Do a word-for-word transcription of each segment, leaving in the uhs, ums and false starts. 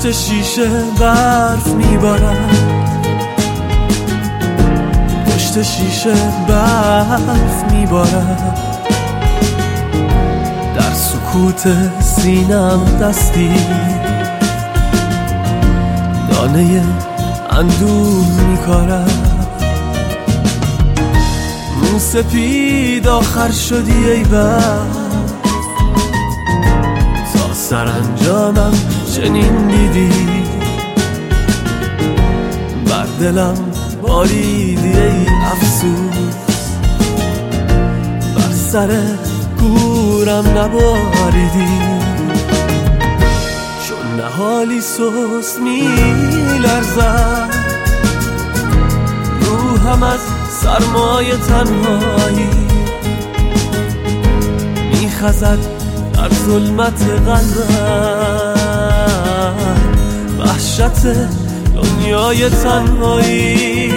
پشت شیشه برف میبارد، پشت شیشه برف میبارد، در سکوت سینم دستی دانه اندوه میکارد. مو سپید آخر شدی ای برف، تا سرانجامم چنین دیدی، بر دلم باریدی ای افسوس، بر سر گورم نباریدی، چون نهالی سوس می لرزد، روحم از سرمای تنهایی می خزد در ظلمت قلبم، وحشت دنیای تنهایی.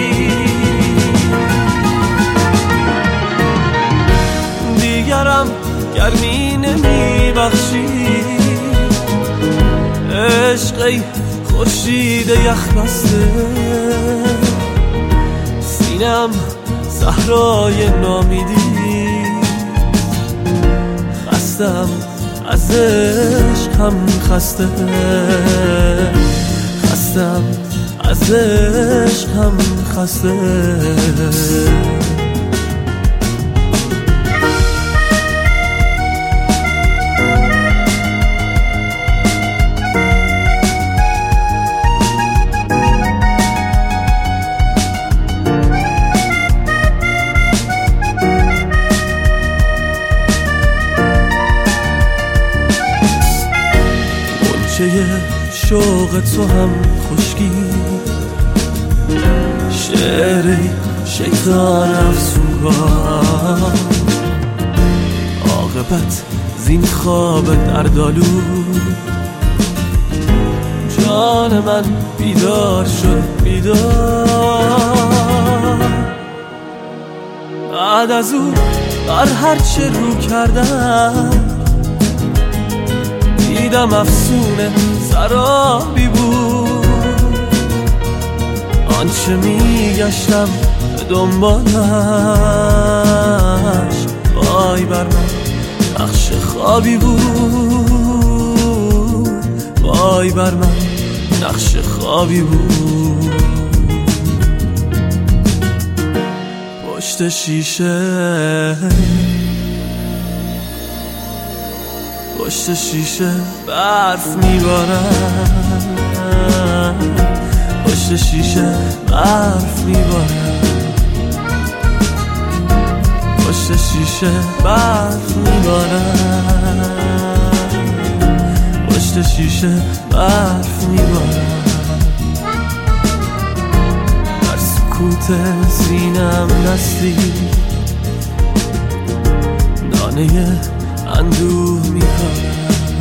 دیگرم گرمی نمی بخشی، عشق ای خورشید یخ بسته، سینم صحرای نامیدی، خستم از عشقم خسته، خستم از عشقم خسته. شوق تو هم خشکی، شعر شیطان افسونگاه، عاقبت زین خواب دردآلود، جان من بیدار شد بیدار. بعد از او بر هر چه رو کردم، دیدم افسونه سرابی بود، آنچه میگشتم به دنبالش، وای بر من نقش خوابی بود، وای بر من نقش خوابی بود. پشت شیشه پشت شیشه برف میبارد، پشت شیشه برف میبارد، پشت شیشه برف میبارد، پشت شیشه برف میبارد، در سکوت سینم دستی دانه اندوه میکنم.